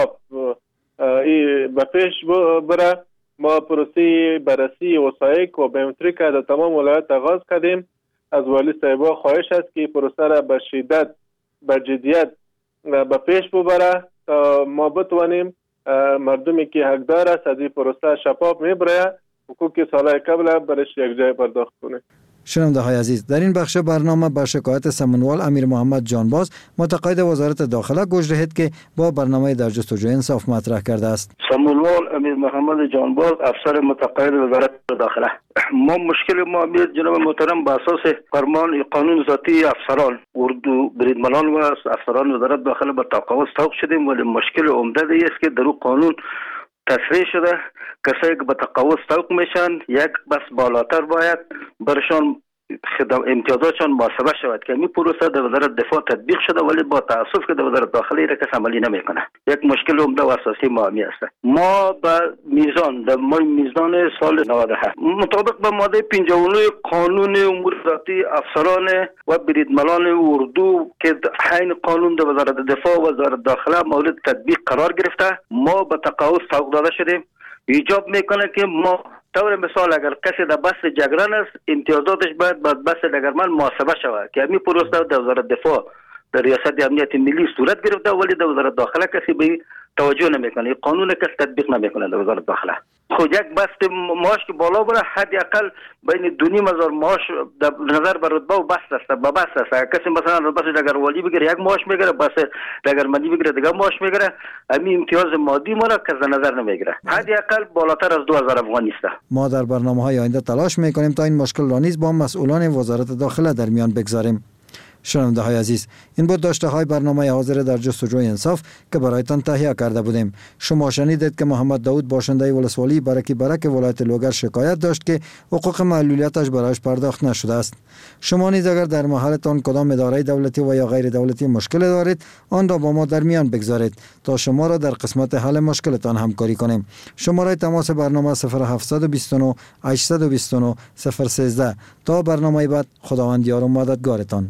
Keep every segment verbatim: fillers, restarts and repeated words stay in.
به پیش بره. ما پروسه بررسی وثایق و بیومتریک در تمام ولایت آغاز کردیم. از والی صاحبا خواهش است که پروسه را به شدت به جدیت به پیش ببره تا ما بتوانیم مردمی که حقدار است از این پروسه شفاف میبره حقوق سالهای قبل برش یک جای پرداخت کنه. شنونده های عزیز، در این بخش برنامه با شکایت سمنوال امیر محمد جانباز متقاعد وزارت داخله گوش دهید که با برنامه در جستجوی انصاف مطرح کرده است. سمنوال امیر محمد جانباز افسر متقاعد وزارت داخله. ما مشکل ما میاد جناب محترم با اساس فرمان قانون ذاتی افسران اردو بریدمنان و افسران وزارت داخله به تقاعد توقف شدیم، ولی مشکل عمده است که در قانون تصریح شده کسایی که به تقاعد توقف میشن یک بس بالاتر باید برشان امتیازاتشان محاسبه شود که این پروسه در وزارت دفاع تطبیق شده، ولی با تاسف که در وزارت داخله را کس عملی نمیکنه. یک مشکل عمده و اساسی ما می است. ما به میزان در ما میزان سال نود و هفت مطابق به ماده پنجاه و نه قانون امور ذاتی افسران و بریدمنان اردو که حین قانون در وزارت دفاع و وزارت داخله مورد تطبیق قرار گرفته، ما به تقاعد توقف داده شدیم. ایجاب میکنه که ما طور مثال اگر کسی در بس جگران است امتیازاتش باید بعد بس دگرمن محاسبه شود که همین پروسه در وزارت دفاع در ریاست امنیت ملی صورت گرفته، ولی در وزارت داخله کسی به توجه نمیکنه. قانون کسی تطبیق نمیکنه در وزارت داخله. خود یک بست معاش که بالا بره حد اقل بین دو نیم هزار معاش در نظر به رتبه و بست است. با بست است کسی مثلا رتبه دگروالی بگیره یک معاش میگیره، بس دگرمندی بگیره دیگه معاش میگیره، همین امتیاز مادی ما را کسی نظر نمیگیره. حد اقل بالاتر از دو هزار افغانی است. ما در برنامه‌های آینده تلاش میکنیم تا این مشکل را نیز با مسئولان وزارت داخله در میان بگذاریم. شنونده های عزیز، این بود داشته های برنامه حاضر در جستجوی انصاف که برایتان تهیه کرده بودیم. شما شنیدید که محمد داود باشنده ولسوالی برکی برک ولایت لوگر شکایت داشت که حقوق معلولیتش برایش پرداخت نشده است. شما نیز اگر در محلتان کدام اداره دولتی و یا غیر دولتی مشکل دارید، آن را با ما در میان بگذارید تا شما را در قسمت حل مشکلتان همکاری کنیم. شماره تماس برنامه صفر هفت دو نه هشت دو نه صفر یک سه. تا برنامه بعد، خداوند یار و مددگارتان.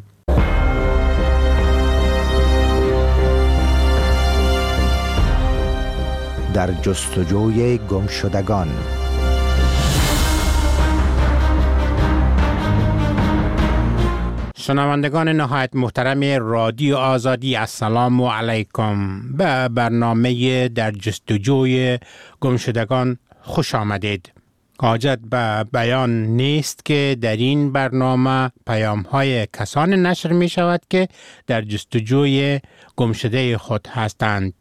در جستجوی گمشدگان. شنوندگان نهایت محترم رادیو آزادی، السلام علیکم. به برنامه در جستجوی گمشدگان خوش آمدید. حاجت به بیان نیست که در این برنامه پیام‌های کسان نشر می شود که در جستجوی گمشده خود هستند.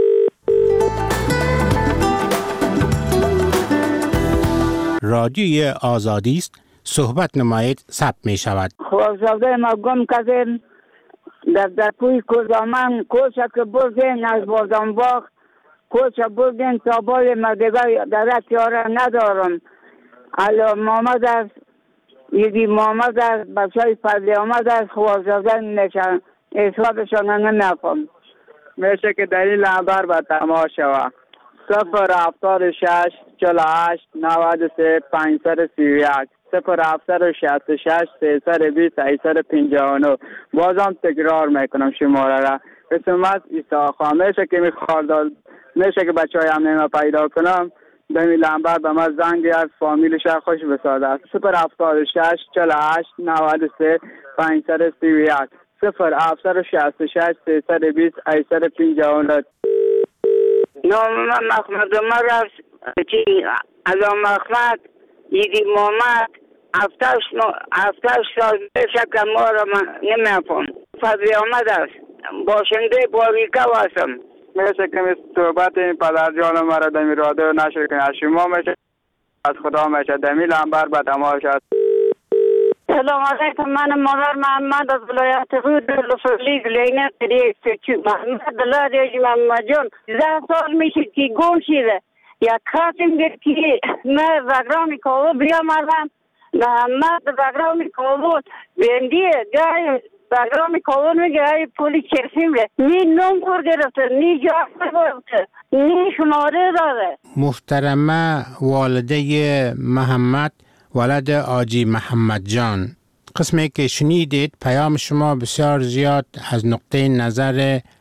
رادیوی آزادی است، صحبت نمایید، ثبت می شود. خوابزاده ما گم کردیم در در پوی کردامن، کوچه که بردین از بردانباغ، کوچه بردین تا بای مدگاه در تیاره ندارم. علا محمد از یدی محمد از بچه های فضلی آمد از خوابزاده نشن اصحابشان نمیفهم. میشه که دلیل خبر به تماش شود. صفر هفتاد شش چهل و هشت نود و سه پانصد سی و یک صفر هفتاد شصت و شش سیصد و بیست سیصد و پنجاه و نه. بازم تکرار میکنم شماره را. قسمت ایساخا. میشه که میخواد میشه که بچه های همه پیدا کنم دمی لنبر به من زنگی از فامیلش خوش بساده. صفر هفتاد شش چهل و هشت نود و سه پانصد سی و یک صفر هفتاد شصت و شش سیصد و بیست سیصد و پنجاه و نه. نام من محمد عمر است. علام احمد یدی محمد هفتش هفتش سال بشه که ما را من نمیفهم. فضلی آمد است. باشنده باریکا هستم. میشه که صحبت این پدر جان مرا دمی رادیو نشر کنه. شما میشه از خدا میشه دمی لنبر به تماش است. سلام علیکم. من مادر محمد از ولایت رود لفرلی گلینه قریه سچو محمد دلاریج محمد جان ده سال میشه که گم شده. یک خاتم گرد که من وگرامی کابو بیامدم محمد وگرامی کابو بندیه گای وگرامی کابو میگه های پولی چرسیم ره نی نوم کور گرفته نی جاست گرفته نی شماره داره. محترمه والده محمد ولد آجی محمد جان، قسمی که شنیدید پیام شما بسیار زیاد از نقطه نظر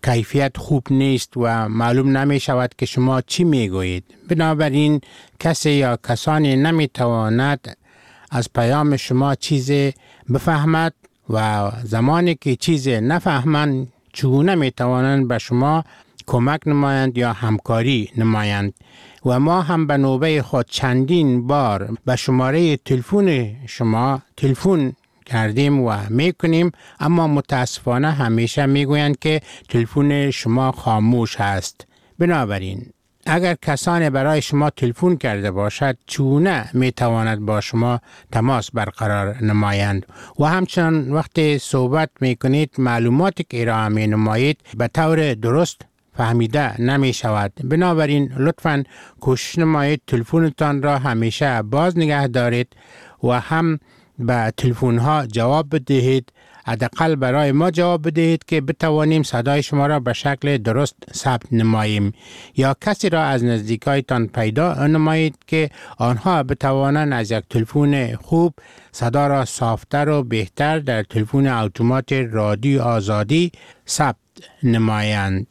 کیفیت خوب نیست و معلوم نمی شود که شما چی می گویید. بنابراین کسی یا کسانی نمی تواند از پیام شما چیزی بفهمد و زمانی که چیزی نفهمند چگونه می توانند به شما کمک نمایند یا همکاری نمایند. و ما هم به نوبه خود چندین بار به شماره تلفن شما تلفن کردیم و میکنیم، اما متاسفانه همیشه میگویند که تلفن شما خاموش است. بنابراین اگر کسانی برای شما تلفن کرده باشد چونه میتواند با شما تماس برقرار نمایند و همچنان وقتی صحبت میکنید معلوماتی که ارائه می نمایید به طور درست فهمیده نمی شود. بنابراین لطفاً کوشش نمایید تلفنتان را همیشه باز نگه دارید و هم به تلفن ها جواب بدهید، حداقل برای ما جواب بدهید که بتوانیم صدای شما را به شکل درست ثبت نماییم، یا کسی را از نزدیکایتان پیدا نمایید که آنها بتوانند از یک تلفن خوب صدا را صافتر و بهتر در تلفن اتومات رادیو آزادی ثبت نمایند.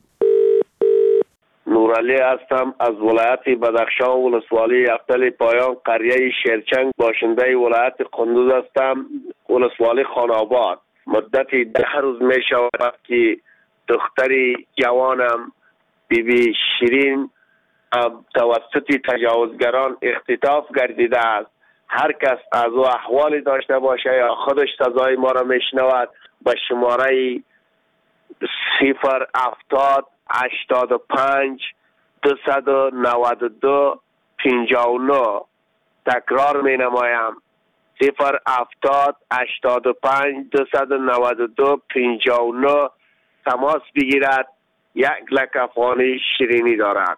نورعلی هستم از ولایت بدخشان، ولسوالی افتل پایان، قریه شیرچنگ، باشنده ولایت قندوز هستم، ولسوالی خاناباد. مدتی ده روز می شود که دختری جوانم بی بی شیرین توسط تجاوزگران اختطاف گردیده است. هر کس از او احوالی داشته باشه یا خودش صدای ما را میشنود به شماره صفر هفتاد هشتاد و پنج دویست و نود و دو پنجاه و نه تکرار می نمایم: صفر هفتاد هشتاد و پنج دویست و نود و دو پنجاه و نه تماس بگیرد. یک لک افغانی شیرینی دارد.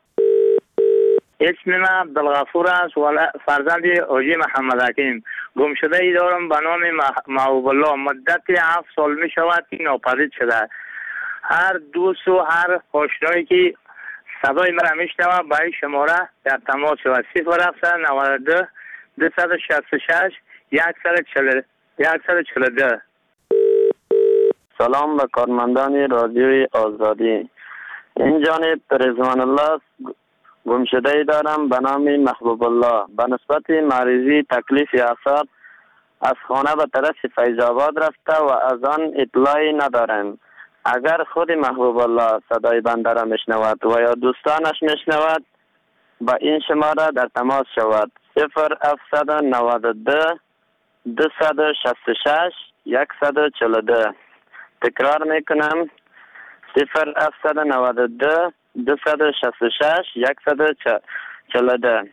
اسم من عبدالغفور است، فرزند حاجی محمد حکیم. گم شده ای دارم به نام محبوب الله. مدت هفت سال می شود که ناپدید شده. هر دوست و هر آشنایی که صدای مرا میشنوه برای شماره در تماس شود: صفر هفتصد و نود و دو دویست و شصت و شش صد و چهل و دو. سلام به کارمندان رادیوی آزادی. این جانب رضوان الله گم شده ای دارم به نام محبوب الله. به نسبت مریضی تکلیف اعصاب از خانه به طرف فیض آباد رفته و از آن اطلاعی ندارم. اگر خود محبوب الله صدای بنده را میشنود و یا دوستانش میشنود با این شماره در تماس شود: صفر هفتصد و نود و دو دویست و شصت و شش صد و چهل و دو. تکرار میکنم: صفر هفتصد و نود و دو دویست و شصت و شش صد و چهل و دو.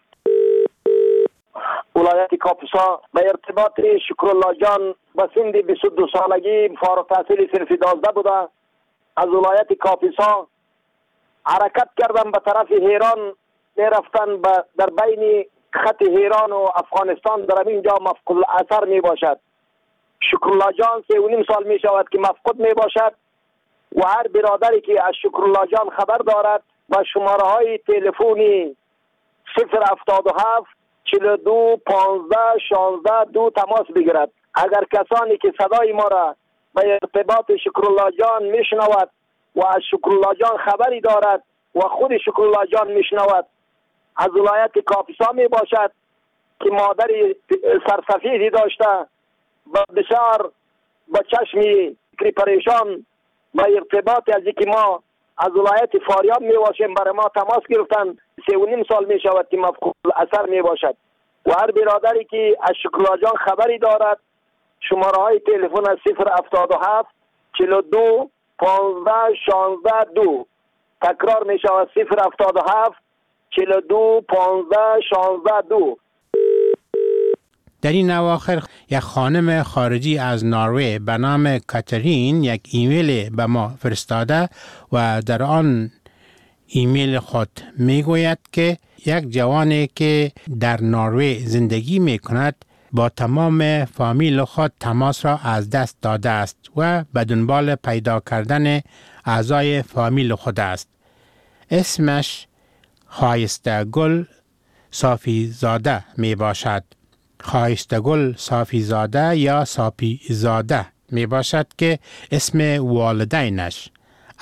ولایت کاپیسا به ارتباط شکرالله جان به سن بیست و دو سالگی فارغ التحصیل صنف دوازده بوده. از ولایت کاپیسا حرکت کردم به طرف ایران، میرفتن در بین خط ایران و افغانستان. در اینجا مفقود اثر می باشد. شکرالله جان سه و نیم سال می شود که مفقود می باشد و هر برادری که از شکرالله جان خبر دارد با شماره های تلفنی صفر هفتاد و هفت چهل و دو پانزده شانزده دو تماس بگیرد. اگر کسانی که صدای ما را به ارتباط شکرالله جان میشنود و از شکرالله جان خبری دارد و خود شکرالله جان میشنود، از ولایت کاپیسا می باشد که مادر سرسفیدی داشته و بسیار با چشمی پریشان با ارتباط از اینکه ما از ولایت فاریاب می باشیم برای ما تماس گرفتن. سه و نیم سال می شود که مفقود اثر می باشد و هر برادری که از شکرالله جان خبری دارد شماره های تلفن از صفر هفتاد و هفت چهل و دو پانزده شانزده دو. تکرار می شود: صفر هفتاد و هفت چهل و دو پانزده شانزده دو. در این اواخر یک خانم خارجی از نروژ به نام کاترین یک ایمیل به ما فرستاده و در آن ایمیل خود میگوید که یک جوانی که در نروژ زندگی می کند با تمام فامیل خود تماس را از دست داده است و به دنبال پیدا کردن اعضای فامیل خود است. اسمش خایسته گل صافی زاده می باشد. خایسته گل صافی زاده یا صافی زاده می باشد که اسم والدینش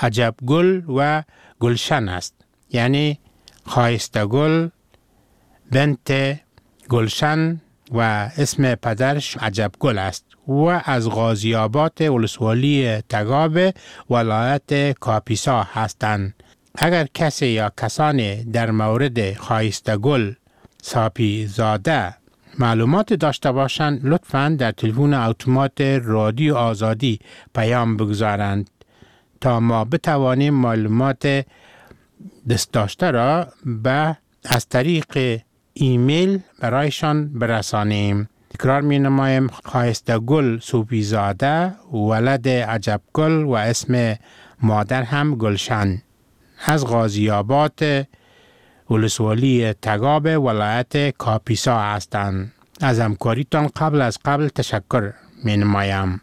عجب گل و گلشن است. یعنی خایسته گل بنت گلشن و اسم پدرش عجب گل است و از غازی آباد ولسوالی تگاب ولایت کاپیسا هستند. اگر کسی یا کسانی در مورد خایسته گل ساپی زاده معلومات داشته باشند لطفاً در تلفن اتومات رادیو آزادی پیام بگذارند تا ما بتوانیم معلومات دست داشته را به از طریق ایمیل برایشان برسانیم. تکرار می نمایم خایسته گل سوپی زاده ولد عجب گل و اسم مادر هم گلشن از غازی آباد ولسوالی تگاب ولایت کاپیسا هستند. از همکاریتان قبل از قبل تشکر می نمایم.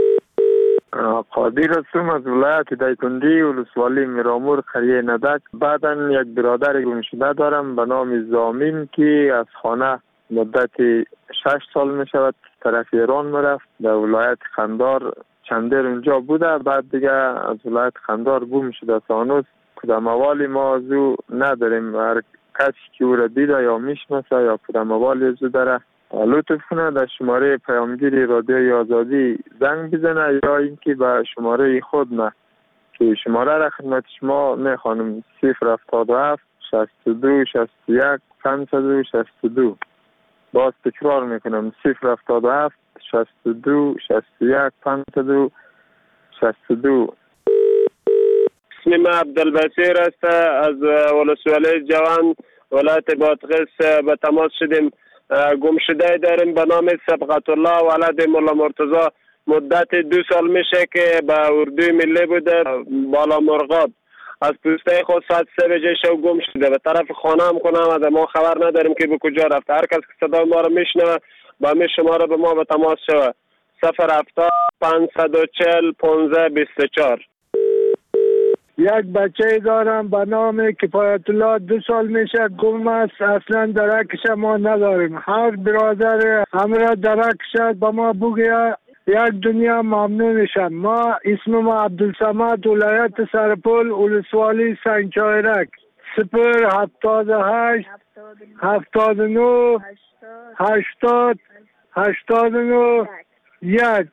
قادر هستم از ولایت دایکنډي ولسوالی میرامور قریه ندک. بعداً یک برادر گم شده دارم به نام زامین که از خانه مدت شش سال می شود طرف ایران میرفت. در ولایت قندار چندر اونجا بوده، بعد دیگه از ولایت قندار گم شده. سانوس کدام اوالی ما از او نداریم. هر کسی که او را دیده یا میشناسه یا کدام اوالی از او داره لطف کنه در شماره پیامگیری رادیوی آزادی زنگ بزنه یا اینکه به شماره خود نه که شماره را خدمت شما میخوانم صفر هفتاد و هفت شصت و دو شصت و یک پانصد و شصت و دو. باز تکرار میکنم صفر هفتاد و هفت شصت و دو شصت و یک پانصد و شصت و دو. اسم ما عبدالبصیر است. از ولسوالی جوان ولایت بادغیس به تماس شدیم. گم شده داریم به نام سبقت الله ولد مولا مرتضی. مدت دو سال میشه که به اردوی ملی بوده بالا مرغاب. از پوسته خود ساعت سه بجه شو گم شده. به طرف خانه هم کنم ما خبر نداریم که به کجا رفته. هر کس که صدای ما رو میشنوه با می شماره به ما به تماس شود. صفر هفتاد پانصد و چهل پانزده بیست و چهار. یک بچه دارم به نام کفایت الله، دو سال میشه گم است. اصلا درکش ما نداریم. هر برادر همراه درکش به ما بگه یک دنیا ممنونشم. ما اسم ما عبدالصمد ولایت سرپل ولسوالی سنگچایرک. صفر هفتاد و هشت هفتاد و نه هشتاد هشتاد و نه یک.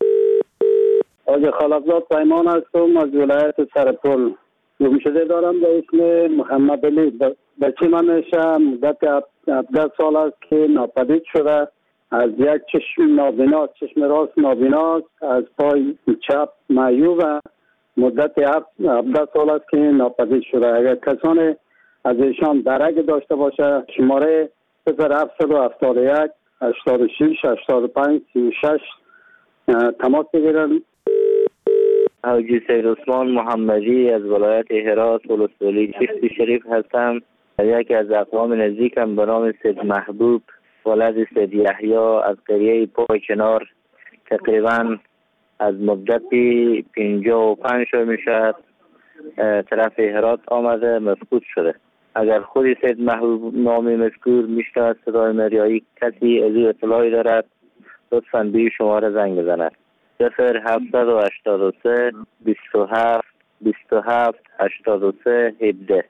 آج خالقزاد پیمان هستم از ولایت سرپل. گم شده دارم به اسم محمد علی. بچه من میشه مدت هفده سال است که ناپدید شده. از یک چشم نابیناست، چشم راست نابیناست، از پای چپ معیوب. مدت هفده سال است که ناپدید شده. اگر کسانی از ایشان درک داشته باشه شماره صفر هفتصد و هفتاد و یک هشتاد و شش هشتاد و پنج سی و شش تماس بگیرن. حاجی سید عثمان محمدی از ولایت هرات ولسوالی چشتی شریف هستم. یکی از اقوام نزدیکم به نام سید محبوب ولد سید یحیی از قریه پای کنار تقریبا از مدتی پنجاه و پنج سال میشد طرف هرات آمده مفقود شده. اگر خودی سید محبوب نامی مذکور میشناسد صدای مریایی کسی از او اطلاعی دارد لطفاً به شماره زنگ بزند. صفر هفتصد و هشتاد و سه بیست و هفت بیست و هفت هشتاد و سه هفده.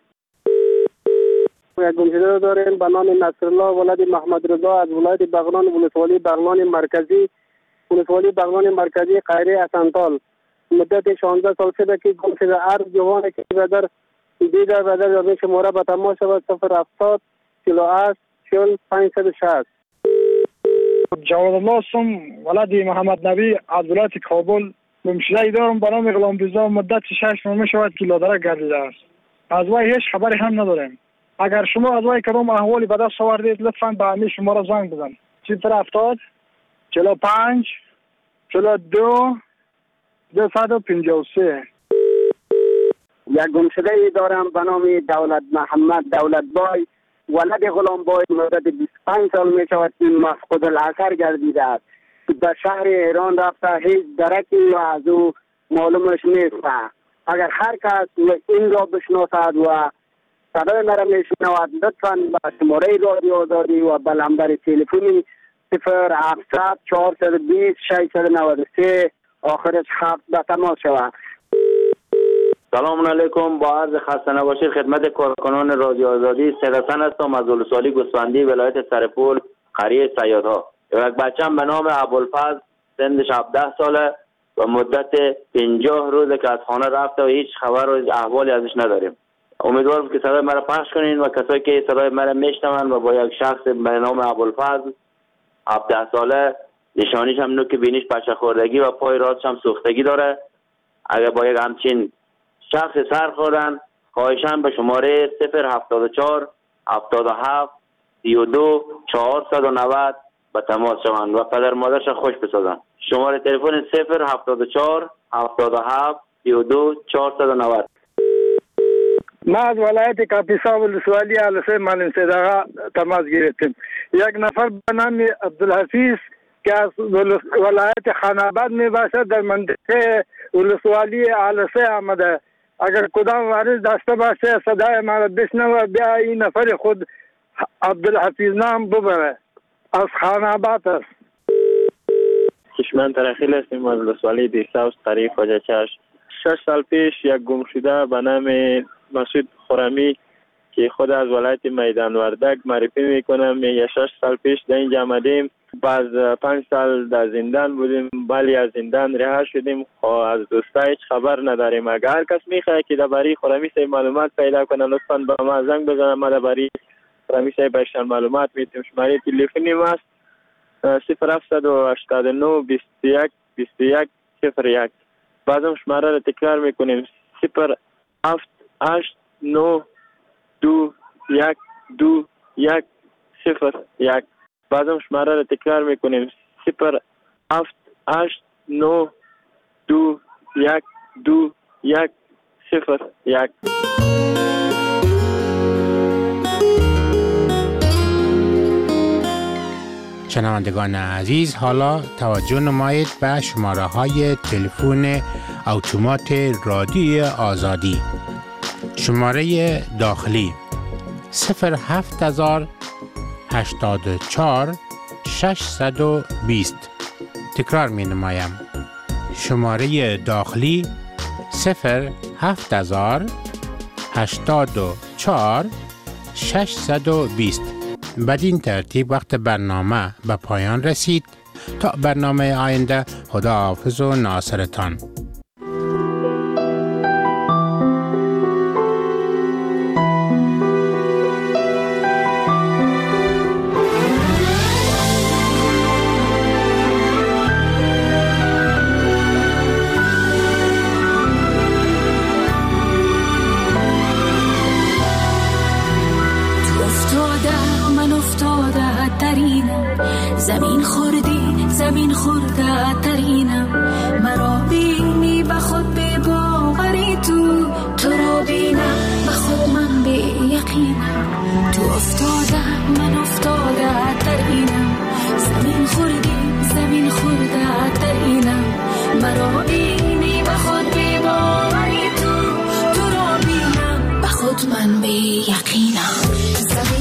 یک گمشده داریم به نام نصرالله ولد محمد رضا از ولایت بغلان ولسوالی بغلان مرکزی ولسوالی بغلان مرکزی قریه اسنتال. مدت شانزده سال شده که گمشده. هر جوانی که بدر دیده بدر در شماره به تماس شود صفر هفتاد چهل و هشت چهل پانصد و شصت. جواد الله هستم ولد محمد نبی از ولایت کابل. گمشده دارم به نام غلام رضا. مدت شش ماه میشود که لادرک گردیده است. از وی هیچ خبری هم نداریم. اگر شما از وی کدام احوالی به دست آوردید لطفاً به همین شماره زنگ بزن. صفر هفتاد چهل و پنج چهل و دو دویست و پنجاه و سه. یک گمشده ای دارم به نام دولت محمد دولت بای ولد غلام بای. مدت بیست و پنج سال می شود که مفقود الاثر گردیده است. به شهر ایران رفته هیچ درکی و از او معلومش نیست. اگر هر کس این را بشناسد و صدای مرا میشنود لطفاً به شماره رادیو آزادی و به نمبر تلفنی صفر هفتصد چهارصد و بیست ششصد و نود و سه آخرش هفت به تماس شود. سلام علیکم. با عرض خسته نباشید خدمت کارکنان رادیو آزادی. سید حسن هستم از ولسوالی گوسفندی ولایت سرپول قریه صیادها. یک بچه‌ام به نام ابوالفضل سنش هفده ساله و مدت پنجاه روزه که از خانه رفته و هیچ خبر و احوالی ازش نداریم. امیدوارم که صدای مرا پخش کنین و کسایی که صدای مرا میشنون و با یک شخص به نام ابوالفضل هفده ساله، نشانیش هم نوک بینیش پشه خوردگی و پای راستش هم سوختگی داره، اگر با یک همچین شخص سر خوردن خواهشاً به شماره صفر هفتاد و چهار هفتاد و هفت سی و دو چهارصد و نود به تماس شوند و پدر مادرش خوش بسازن. شماره تلفن صفر هفتاد و چهار هفتاد و هفت سی و دو چهارصد و نود. ما از ولایت کاپیسا ولسوالی علسه معلم صدقه تماس گرفتیم. یک نفر به نام عبدالحفیظ که از ولایت خاناباد می باشد در منطقه ولسوالی علسه آمده. اگر کدام وارث داشته باشه صدای ما را بشنوه بیا این نفر خود عبدالحفیظ نام ببره. از خاناباد است. کشمن ترخیل هستیم از ولسوالی دیرساوس قریه خواجه چشم. شش سال پیش یک گم شده به نام مسعود خرمی که خود از ولایت میدان وردک معرفی میکنم. یا شش سال پیش در اینجا آمدیم. بعد پنج سال در زندان بودیم، ولی از زندان رها شدیم. از دوستا هیچ خبر نداریم. اگر هر کس میخواه که درباره خرمی صاحب معلومات پیدا کنه لطفاً به ما زنگ بزنه. ما درباره خرمی صاحب بهشان معلومات میتیم. شماره تلفنی ما است صفر هفت هشت نه بیست و یک بیست و یک صفر یک. بعدم شماره را تکرار میکنیم صفر هفت هشت نه دو یک دو یک صفر یک. بعدم شماره را تکرار میکنیم صفر هفت هشت نه دو یک دو یک صفر یک. شنوندگان عزیز، حالا توجه نمایید به شماره های تلفن اتومات رادیو آزادی. شماره داخلی صفر هفت هزار هشتاد و چهار ششصد و بیست. تکرار می نمایم. شماره داخلی صفر هفت هزار هشتاد و چهار ششصد و بیست. بدین ترتیب وقت برنامه به پایان رسید. تا برنامه آینده، خدا حافظ و ناصرتان. زمین خوردی زمین خورده ترینم، مرا بینی به خود به باوری تو تو را بینم به خود من به یقینم. تو افتاده من افتاده ترینم، زمین خوردی زمین خورده ترینم، مرا بینی به خود به باوری تو تو را بینم به خود من به یقینم.